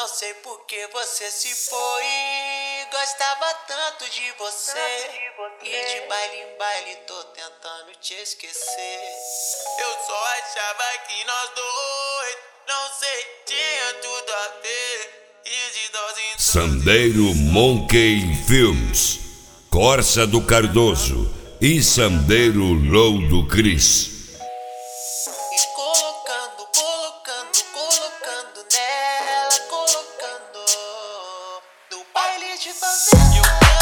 sei por que você se foi. Gostava tanto de você. E de baile em baile tô tentando te esquecer. Eu só achava que nós dois, não sei, tinha tudo a ver. E de dose em dose. Sandeiro Monkey Films, Corsa do Cardoso e Sandeiro Low do Cris. Colocando nela, colocando no baile de favela.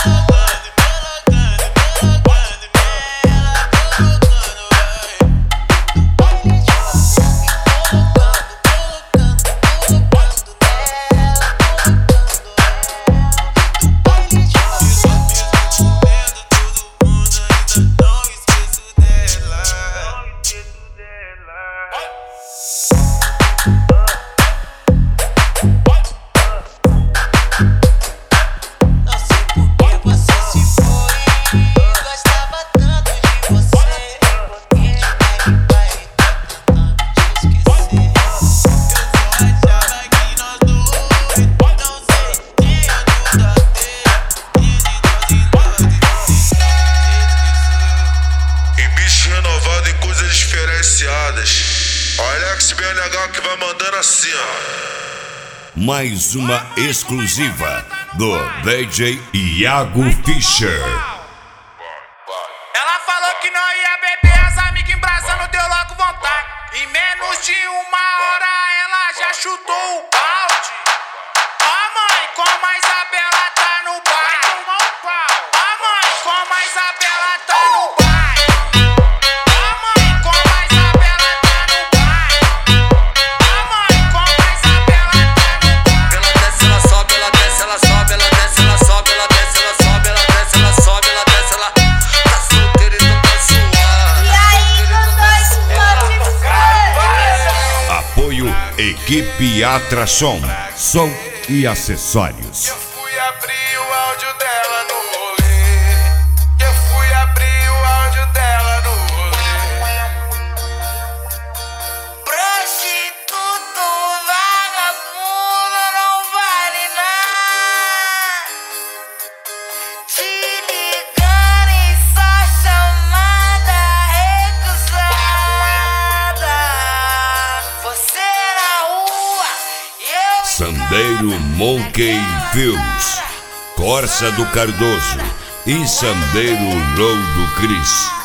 Renovado em coisas diferenciadas. Olha Alex BNH que vai mandando assim, ó. Mais uma exclusiva do DJ Iago Fischer. Ela falou que não ia beber, as amigas embraçando, deu logo vontade. Em menos de uma hora ela já chutou o balde. Ó mãe, como a Isabela tá no baile. Ó mãe, como a Isabela tá no baile. Equipe Atração, som e acessórios. Eu fui abrir o áudio dela no rolê. Eu fui abrir o áudio dela no rolê. Prostituto, vagabundo, não vale nada. Te ligando em só chamada recusada. Você Sandeiro Monkey Films, Corsa do Cardoso e Sandeiro Low do Cris.